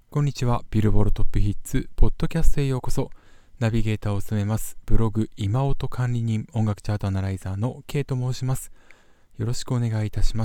こんにちは。ビルボードトップヒッツポッドキャストへようこそ。ナビゲーターを務めますブログ今音管理人音楽チャートアナライザーの K と申します。よろしくお願いいたします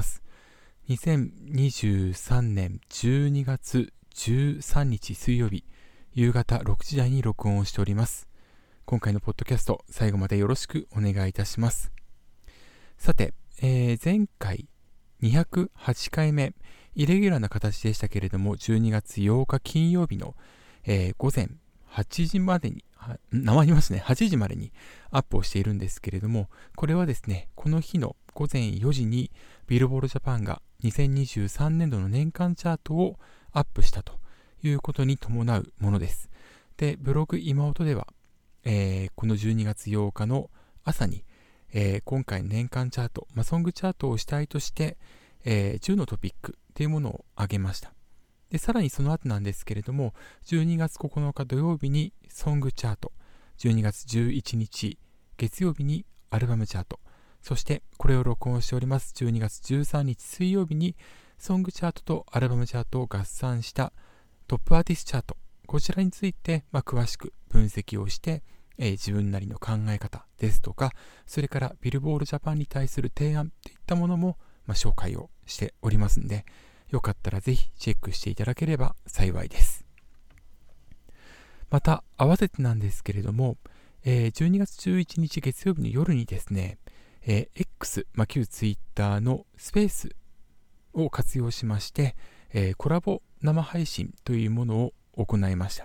。2023年12月13日水曜日夕方6時台に録音をしております。今回のポッドキャスト最後までよろしくお願いいたします。さて、前回208回目イレギュラーな形でしたけれども、12月8日金曜日の、午前8時までに、8時までにアップをしているんですけれども、これはですね、この日の午前4時にビルボードジャパンが2023年度の年間チャートをアップしたということに伴うものです。で、ブログ今音では、この12月8日の朝に、今回の年間チャート、ソングチャートを主体として、10のトピックというものを挙げました。で、さらにその後なんですけれども、12月9日土曜日にソングチャート、12月11日月曜日にアルバムチャート、そしてこれを録音しております12月13日水曜日にソングチャートとアルバムチャートを合算したトップアーティストチャート、こちらについて詳しく分析をして、自分なりの考え方ですとか、それからビルボードジャパンに対する提案といったものも紹介をしておりますので、よかったらぜひチェックしていただければ幸いです。また合わせてなんですけれども、12月11日月曜日の夜にですね、X、旧ツイッターのスペースを活用しまして、コラボ生配信というものを行いました。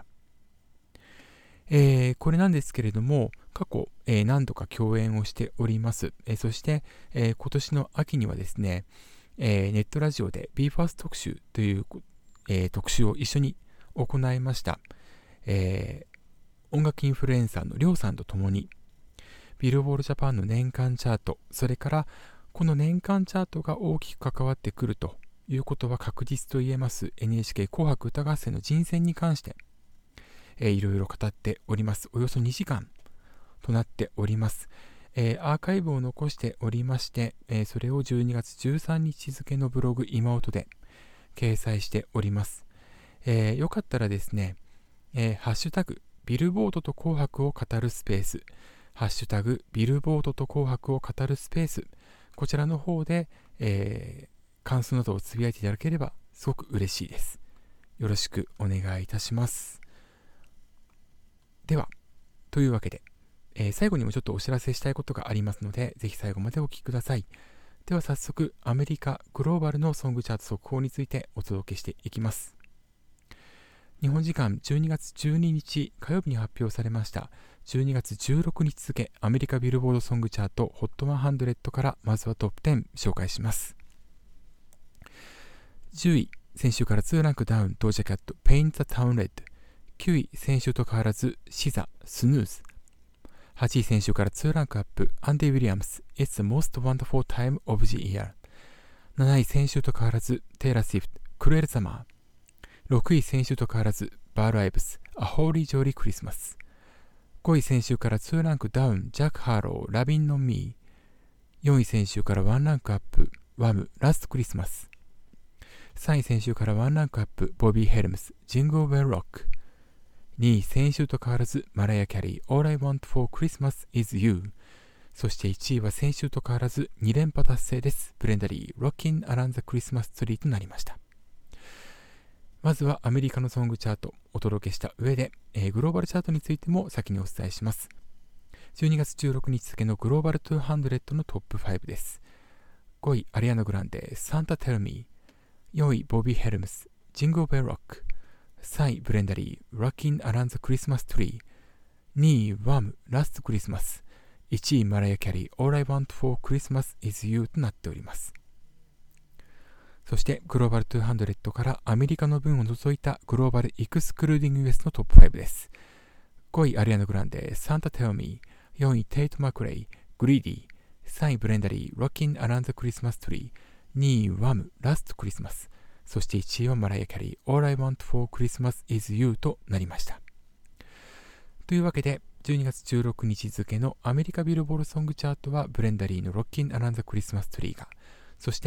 これなんですけれども、過去、何度か共演をしております。そして、今年の秋にはですね、ネットラジオで BE:FIRST 特集という、特集を一緒に行いました。音楽インフルエンサーのりょうさんと共にビルボードジャパンの年間チャート、それからこの年間チャートが大きく関わってくるということは確実と言えます NHK 紅白歌合戦の人選に関していろいろ語っております。およそ2時間となっております。アーカイブを残しておりまして、それを12月13日付のブログ今音で掲載しております。よかったらですね、ハッシュタグビルボードと紅白を語るスペース、ハッシュタグビルボードと紅白を語るスペース、こちらの方で、感想などをつぶやいていただければすごく嬉しいです。よろしくお願いいたします。では、というわけで、最後にもちょっとお知らせしたいことがありますので、ぜひ最後までお聞きください。では早速、アメリカグローバルのソングチャート速報についてお届けしていきます。日本時間12月12日火曜日に発表されました12月16日付アメリカビルボードソングチャート HOT100 からまずはトップ10紹介します。10位、先週から2ランクダウン、ドージャキャット Paint the Town Red。 9位、先週と変わらずシザスヌーズ。8位、先週から2ランクアップ、アンディ・ウィリアムス It's the most wonderful time of the year。 7位、先週と変わらずテイラー・スウィフトクルエル・ザマー。6位、先週と変わらずバール・アイブス A Holy Jolly Christmas。 5位、先週から2ランクダウン、ジャック・ハロー Lovin' on Me。 4位、先週から1ランクアップ、ワム Last Christmas。 3位、先週から1ランクアップ、ボビー・ヘルムス Jingle Bell Rock。2位、先週と変わらずマライア・キャリー All I Want for Christmas is You。 そして1位は先週と変わらず2連覇達成です。ブレンダリー Rockin' Around the Christmas Tree となりました。まずはアメリカのソングチャートをお届けした上で、グローバルチャートについても先にお伝えします。12月16日付のグローバル200のトップ5です。5位、アリアナ・グランデ Santa Tell Me。 4位、ボビー・ヘルムス Jingle Bell Rock。3位、ブレンダリー Rockin' Around the Christmas Tree。 2位、WAM Last Christmas。 1位、マライア・キャリー All I Want for Christmas is You となっております。そしてグローバル200からアメリカの分を除いたグローバルエクスクルーディング US のトップ5です。5位、アリアナ・グランデ Santa Tell Me。 4位、テイト・マクレイ Greedy。 3位、ブレンダリー Rockin' Around the Christmas Tree。 2位、WAM Last Christmas。そして1位はマライア・キャリー All I Want for Christmas is You となりました。というわけで12月16日付のアメリカビルボードソングチャートはブレンダリーの Rockin' Around the Christmas Tree が、そして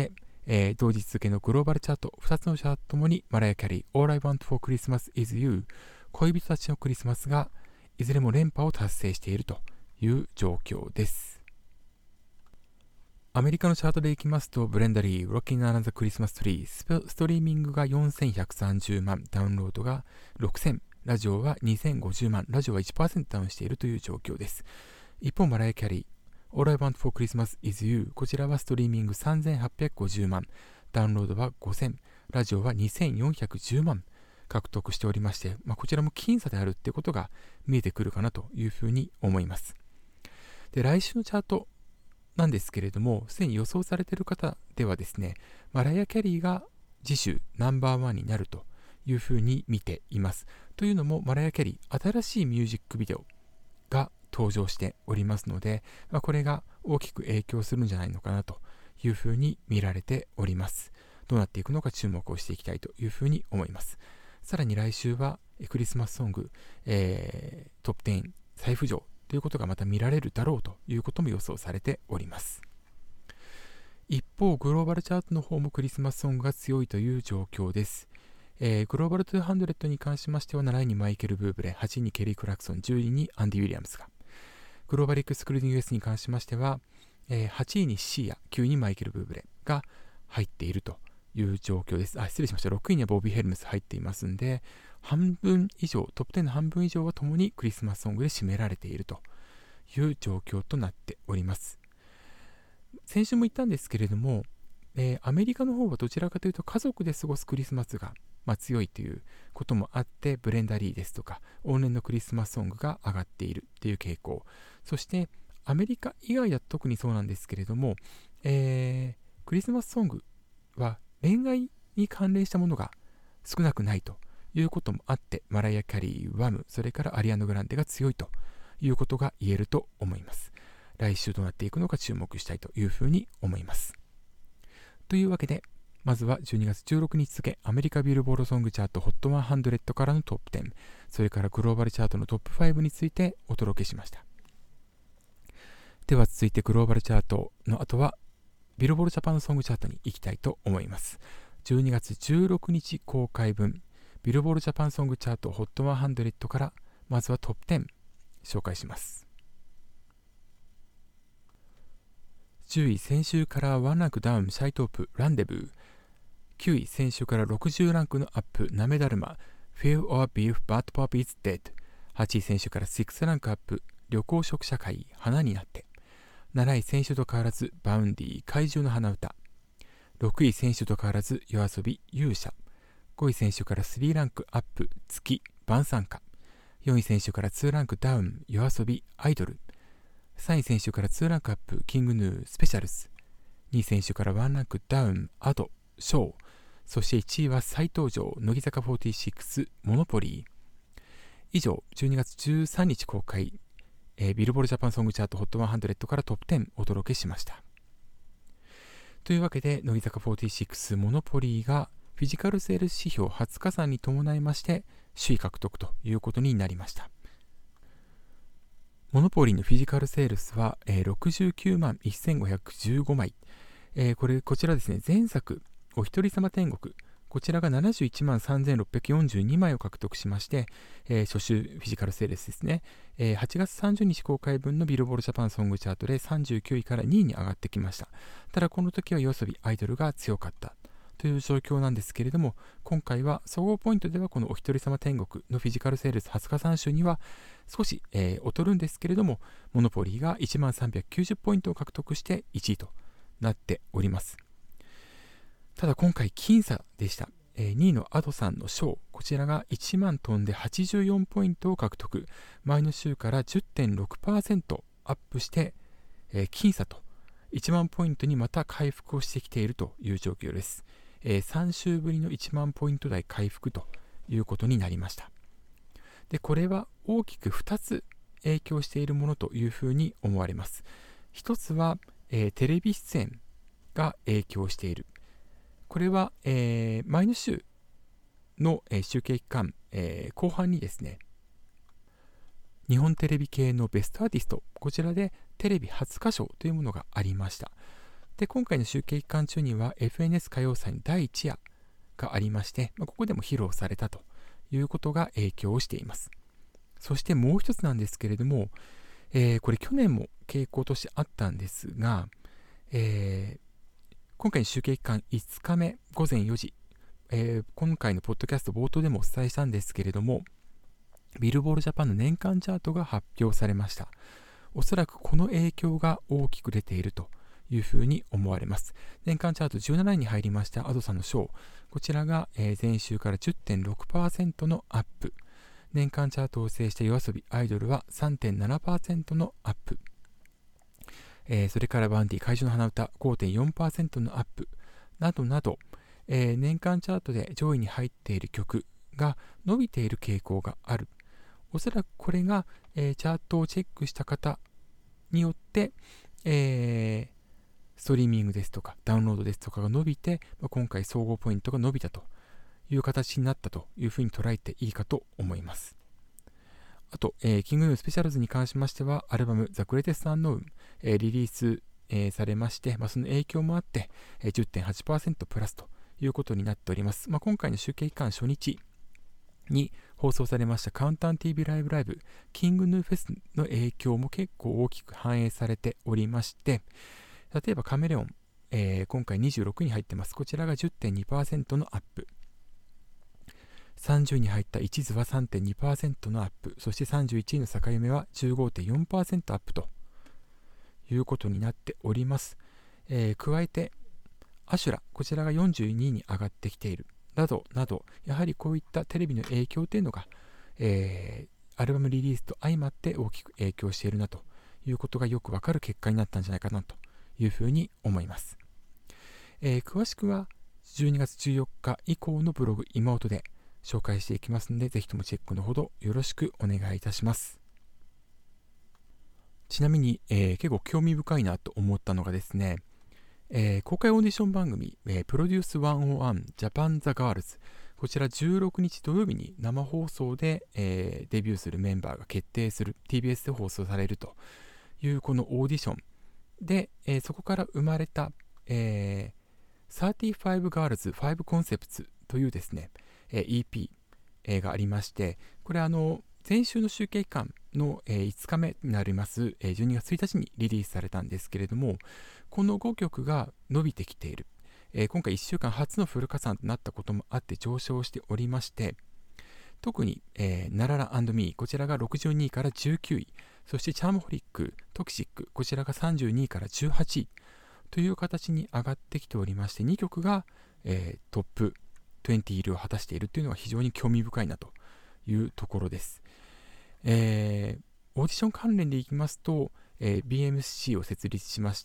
同日付のグローバルチャート、2つのチャートともにマライア・キャリー、All I Want for Christmas is You、恋人たちのクリスマスがいずれも連覇を達成しているという状況です。アメリカのチャートでいきますと、ブレンダリー、Rockin' Another Christmas Tree、ストリーミングが4130万、ダウンロードが6000、ラジオは2050万、ラジオは 1% ダウンしているという状況です。一方、マライア・キャリー、All I Want for Christmas is You、こちらはストリーミング3850万、ダウンロードは5000、ラジオは2410万獲得しておりまして、こちらも僅差であるっていうことが見えてくるかなというふうに思います。で、来週のチャートなんですけれども、すでに予想されている方ではですね、マライア・キャリーが次週ナンバーワンになるというふうに見ています。というのも、マライア・キャリー、新しいミュージックビデオが登場しておりますので、これが大きく影響するんじゃないのかなというふうに見られております。どうなっていくのか注目をしていきたいというふうに思います。さらに来週はクリスマスソング、トップ10再浮上ということがまた見られるだろうということも予想されております。一方、グローバルチャートの方もクリスマスソングが強いという状況です。グローバル200に関しましては、7位にマイケル・ブーブレ、8位にケリー・クラクソン、10位にアンディ・ウィリアムスが、グローバルエクスクルーディング US に関しましては、8位にシーヤ、9位にマイケル・ブーブレが入っているという状況です。失礼しました。6位にはボビー・ヘルムス入っていますんで、半分以上、トップ10の半分以上はともにクリスマスソングで占められているという状況となっております。先週も言ったんですけれども、アメリカの方はどちらかというと家族で過ごすクリスマスが、強いということもあって、ブレンダリーですとか往年のクリスマスソングが上がっているという傾向。そしてアメリカ以外だと特にそうなんですけれども、クリスマスソングは恋愛に関連したものが少なくないということもあって、マライア・キャリー、ワム、それからアリアナ・グランデが強いということが言えると思います。来週どうなっていくのか注目したいというふうに思います。というわけで、まずは12月16日付アメリカビルボードソングチャート HOT100 からのトップ10、それからグローバルチャートのトップ5についてお届けしました。では続いてグローバルチャートの後はビルボードジャパンソングチャートに行きたいと思います。12月16日公開分ビルボードジャパンソングチャート HOT100 からまずはトップ10紹介します。10位、先週から1ランクダウン、シャイトープ、ランデブー。9位、先週から60ランクのアップ、ナメダルマ、Feel or Beef But Pop is Dead。8位、先週から6ランクアップ、旅行食社会、花になって。7位、先週と変わらず、バウンディ、怪獣の花歌。6位、先週と変わらず、夜遊び、勇者。5位、先週から3ランクアップ、月、晩餐歌。4位、先週から2ランクダウン、夜遊び、アイドル。3位、先週から2ランクアップ、キングヌー、スペシャルス。2位、先週から1ランクダウン、アド、ショー。そして1位は再登場、乃木坂46、モノポリー。以上、12月13日公開、ビルボードジャパンソングチャート HOT100 からトップ10お届けしました。というわけで、乃木坂46、モノポリーがフィジカルセールス指標20加算に伴いまして首位獲得ということになりました。モノポリーのフィジカルセールスは、69万1515枚。こちらですね、前作、お一人様天国、こちらが71万3642枚を獲得しまして、初週フィジカルセールスですね、8月30日公開分のビルボードジャパンソングチャートで39位から2位に上がってきました。ただこの時は夜遊びアイドルが強かったという状況なんですけれども、今回は総合ポイントではこのお一人様天国のフィジカルセールス20日3週には少し、劣るんですけれども、モノポリーが1万390ポイントを獲得して1位となっております。ただ今回僅差でした。2位のアドさんのショー、こちらが1万飛んで84ポイントを獲得、前の週から 10.6% アップして、僅差と1万ポイントにまた回復をしてきているという状況です。3週ぶりの1万ポイント台回復ということになりました。で、これは大きく2つ影響しているものというふうに思われます。一つは、テレビ出演が影響している。これは、前の週の、集計期間、後半にですね、日本テレビ系のベストアーティスト、こちらでテレビ初歌唱というものがありました。 で、今回の集計期間中には FNS 歌謡祭の第1夜がありまして、ここでも披露されたということが影響をしています。そしてもう一つなんですけれども、これ去年も傾向としてあったんですが、今回の集計期間5日目午前4時、今回のポッドキャスト冒頭でもお伝えしたんですけれども、ビルボールジャパンの年間チャートが発表されました。おそらくこの影響が大きく出ているというふうに思われます。年間チャート17位に入りましたアドさんのショー、こちらが前週から 10.6% のアップ。年間チャートを制したYOASOBIアイドルは 3.7% のアップ。それからバンディ怪獣の花歌 5.4% のアップなどなど、年間チャートで上位に入っている曲が伸びている傾向がある。おそらくこれが、チャートをチェックした方によって、ストリーミングですとかダウンロードですとかが伸びて、今回総合ポイントが伸びたという形になったというふうに捉えていいかと思います。あと、キングヌースペシャルズに関しましては、アルバム The Greatest Unknown、リリース、されまして、その影響もあって、10.8% プラスということになっております。今回の集計期間初日に放送されましたカウンター TV ライブライブキングヌーフェスの影響も結構大きく反映されておりまして、例えばカメレオン、今回26に入ってます。こちらが 10.2% のアップ。30に入った一途は 3.2% のアップ。そして31位の坂夢は 15.4% アップということになっております。加えてアシュラ、こちらが42位に上がってきているなどなど、やはりこういったテレビの影響というのが、アルバムリリースと相まって大きく影響しているなということがよくわかる結果になったんじゃないかなというふうに思います。詳しくは12月14日以降のブログ今音で紹介していきますので、ぜひともチェックのほどよろしくお願いいたします。ちなみに、結構興味深いなと思ったのがですね、公開オーディション番組、プロデュース101ジャパンザガールズ、こちら16日土曜日に生放送で、デビューするメンバーが決定する TBS で放送されるというこのオーディションで、そこから生まれた、35 Girls 5 Concepts というですね、EP がありまして、これ前週の集計期間の5日目になります12月1日にリリースされたんですけれども、この5曲が伸びてきている。今回1週間初のフル加算となったこともあって上昇しておりまして、特に、ナララ&ミー、こちらが62位から19位、そしてチャームホリック、トキシック、こちらが32位から18位という形に上がってきておりまして、2曲が、トップ20入りを果たしているというのは非常に興味深いなというところです。オーディション関連でいきますと、BMC を設立しまして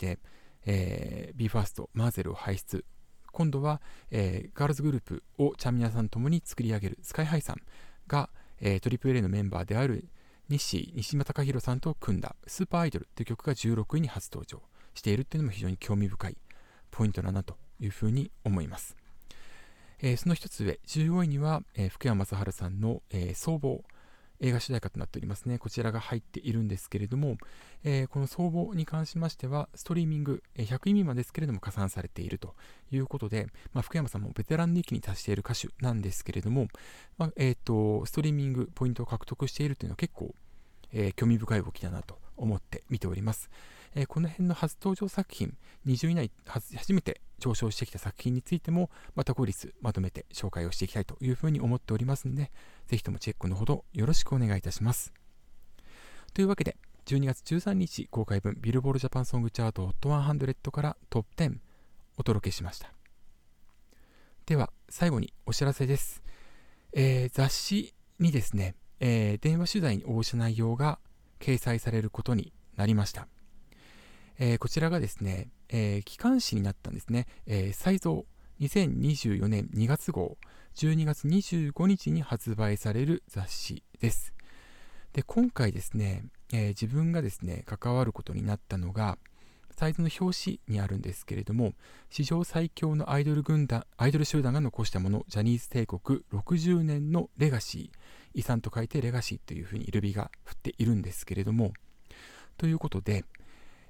、BE:FIRST、マーゼルを輩出。今度は、ガールズグループをちゃんみなさんともに作り上げるスカイハイさんが、AAA のメンバーである西島貴弘さんと組んだスーパーアイドルという曲が16位に初登場しているというのも非常に興味深いポイントだなというふうに思います。その一つ上、15位には、福山雅治さんの、相棒、映画主題歌となっておりますね。こちらが入っているんですけれども、この相棒に関しましては、ストリーミング、100位未満ですけれども加算されているということで、福山さんもベテランの域に達している歌手なんですけれども、ストリーミングポイントを獲得しているというのは結構、興味深い動きだなと思って見ております。この辺の初登場作品、20位以内初めて上昇してきた作品についてもまた後日まとめて紹介をしていきたいというふうに思っておりますので、ぜひともチェックのほどよろしくお願いいたします。というわけで、12月13日公開分ビルボールジャパンソングチャート HOT100 からトップ10お届けしました。では最後にお知らせです。雑誌にですね、電話取材に応じた内容が掲載されることになりました。こちらがですね、機関誌になったんですね。再造2024年2月号12月25日に発売される雑誌です。で、今回ですね、自分がですね関わることになったのがサイズの表紙にあるんですけれども、史上最強のアイドル集団が残したもの、ジャニーズ帝国60年のレガシー、遺産と書いてレガシーというふうにルビが振っているんですけれども、ということで、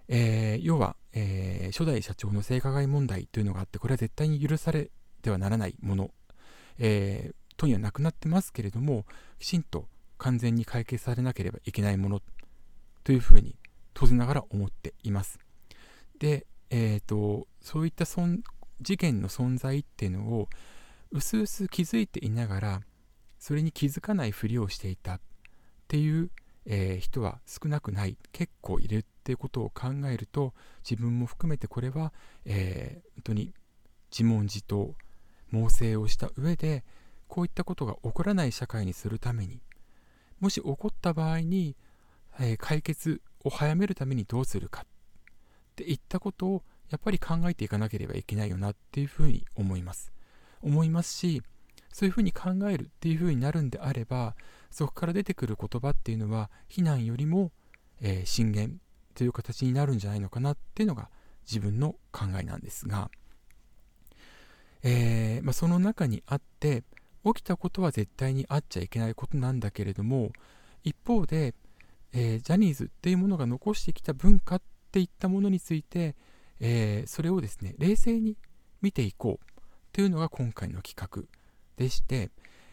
要は、初代社長の性加害問題というのがあって、これは絶対に許されてはならないもの、とにはなくなってますけれども、きちんと完全に解決されなければいけないものというふうに当然ながら思っています。で、そういった事件の存在っていうのをうすうす気づいていながら、それに気づかないふりをしていたっていう、人は少なくない、結構いるっていうことを考えると、自分も含めてこれは、本当に自問自答、猛省をした上で、こういったことが起こらない社会にするために、もし起こった場合に、解決を早めるためにどうするかっていったことをやっぱり考えていかなければいけないよなっていうふうに思いますし、そういうふうに考えるっていうふうになるんであれば、そこから出てくる言葉っていうのは非難よりも、進言という形になるんじゃないのかなっていうのが自分の考えなんですが、その中にあって起きたことは絶対にあっちゃいけないことなんだけれども、一方で、ジャニーズっていうものが残してきた文化っていったものについて、それをですね冷静に見ていこうというのが今回の企画でして、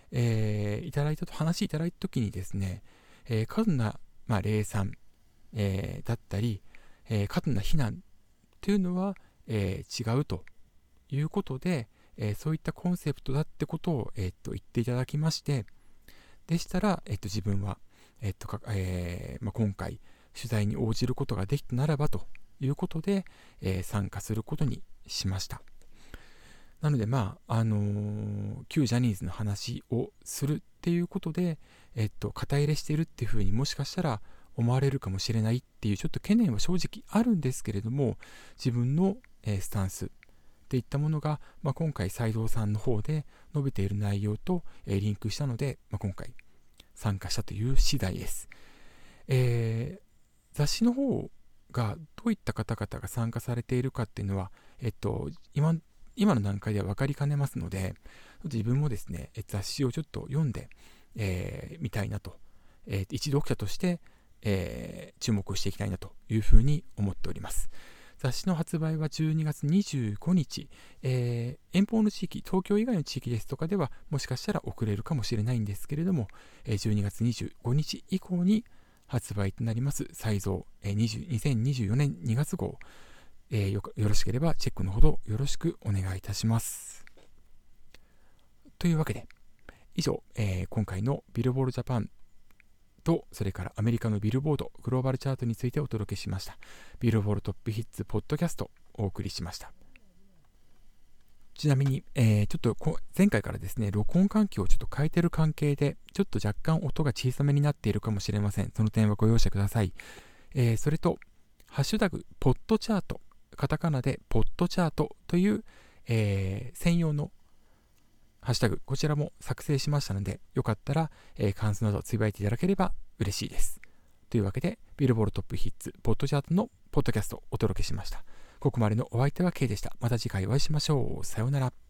話いただいた時にですね、過度な、冷賛、だったり、過度な非難というのは、違うということで、そういったコンセプトだってことを、言っていただきまして、でしたら、自分は、今回取材に応じることができたならばということで、参加することにしました。なので旧ジャニーズの話をするっていうことで、肩入れしてるっていうふうにもしかしたら思われるかもしれないっていうちょっと懸念は正直あるんですけれども、自分の、スタンスっていったものが、今回斉藤さんの方で述べている内容と、リンクしたので、今回参加したという次第です。雑誌の方がどういった方々が参加されているかっていうのは、今の段階では分かりかねますので、自分もですね雑誌をちょっと読んでみたいなと、一読者として、注目をしていきたいなというふうに思っております。雑誌の発売は12月25日、遠方の地域、東京以外の地域ですとかではもしかしたら遅れるかもしれないんですけれども、12月25日以降に発売となります再造2024年2月号、よろしければチェックのほどよろしくお願いいたします。というわけで以上、今回のビルボードジャパンとそれからアメリカのビルボードグローバルチャートについてお届けしました。ビルボードトップヒッツポッドキャストをお送りしました。ちなみに、ちょっと前回からですね録音環境をちょっと変えている関係でちょっと若干音が小さめになっているかもしれません。その点はご容赦ください。それとハッシュタグポッドチャート、カタカナでポッドチャートという、専用のハッシュタグ、こちらも作成しましたので、よかったら、感想などつぶやいていただければ嬉しいです。というわけで、ビルボードトップヒッツポッドチャートのポッドキャストをお届けしました。ここまでのお相手は K でした。また次回お会いしましょう。さようなら。